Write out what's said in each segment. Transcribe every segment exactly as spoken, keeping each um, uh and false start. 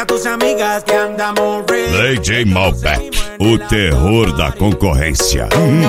a tus amigas que andamos ready. D J Malbec, o terror da concorrência.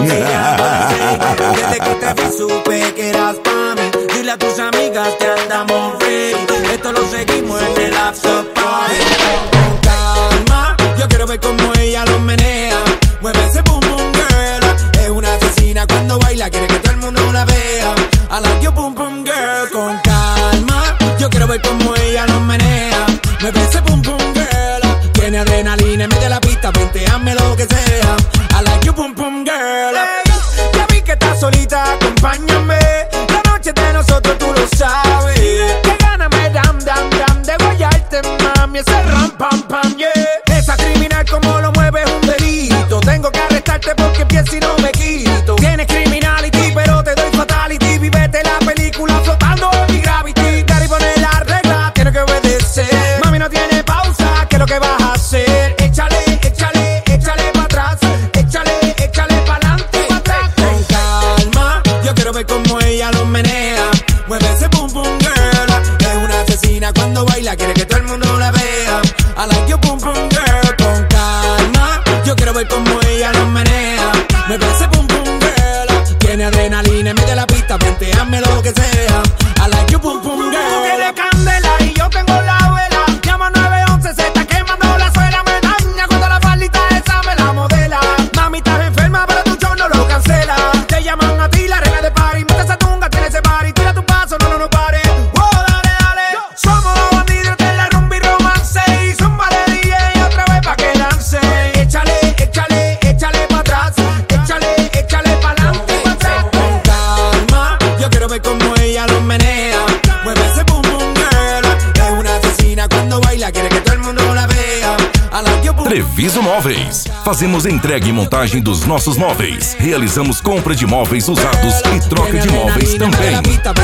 Desde que te vi supe que eras pa' mí. Dile a tus amigas que andamos ready. Esto lo seguimos en el after party. Con calma, yo quiero ver cómo ella lo menea. Mueve ese boom boom girl. Es una asesina cuando baila, quiere que todo el mundo la vea. I like your boom boom girl. Con calma, yo quiero ver cómo ella lo menea. Mueve ese boom boom girl. Tiene adrenalina, mete la pista, vente, hazme lo que sea. I like your boom boom girl. Hey, ya vi que estás solita, acompáñame. La noche de nosotros tú lo sabes. Que gana me dam dam dam de guayarte, mami. Ese ram pam pam, yeah. Esa criminal como lo mueve es un delito. Tengo que arrestarte porque pienso y no me quito. Tienes criminality, pero te doy fatality. Vivete la película flotando en mi gravity. Gary pone la regla, tiene que obedecer. Mami no tiene pausa, ¿qué es lo que vas a hacer? Échale, échale, échale pa' atrás. Échale, échale pa'lante, pa' atrás. Con calma, yo quiero ver cómo ella lo menea. Mueve ese boom boom girl. Es una asesina cuando baila, quiere que todo el mundo la vea. I like your boom boom girl. Con calma, yo quiero ver cómo ella lo menea. Mueve ese boom boom girl. Tiene adrenalina, mete la pista, vente, hazme lo que sea. I like your boom boom girl. Tú tienes candela y yo tengo la vela. Llama nueve once, se está quemando la suela. Me daña cuando la faldita esa me la modela. Mami, estás enferma, pero tu show no lo cancela. Te llaman a ti, la reina de party. Mete esa tunga, tiene ese party. Tira tu paso, no, no, no pare. Wow, dale, dale. Somos los bandidos de la rumba y romance. Y zumba de D J otra vez pa' que lance. Échale, échale, échale pa' atrás. Échale, échale pa'lante, pa' atrás. Con calma, yo quiero ver cómo ella lo menea. Mueve ese boom boom girl. Es una asesina cuando baila, quiere que todo el mundo la vea. I like your boom. Treviso Móveis. Fazemos entrega e montagem dos nossos móveis. Realizamos compra de móveis usados e troca de móveis também.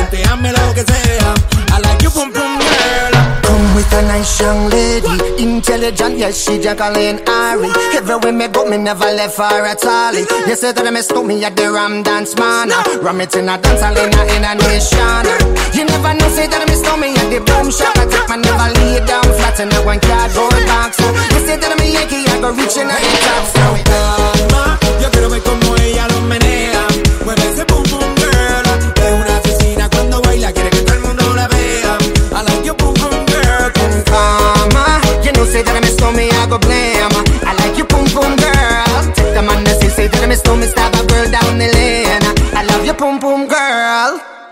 Come with a nice young lady, intelligent, yes, she Jacqueline Ari. Everywhere me go, me never left her at all. You say that me stole me at the Ram Dance Man. Ram it in a dance hall in a, in a nation. You never know, say that me stole me at the Boom Shop. I take my never lay down flat in a one cardboard box. You say that me Yankee, I go reaching at the top. So calma, yo quiero ver cómo ella lo menea. Mueve ese boom boom girl. Es una asesina cuando baila, quiere que todo el mundo la vea. I like your boom boom girl. Con calma, you know say that me stole me, I go blame. I like you boom boom girl. Take the man that say, say that me stole me, stab a girl down the lane. I love you boom boom girl.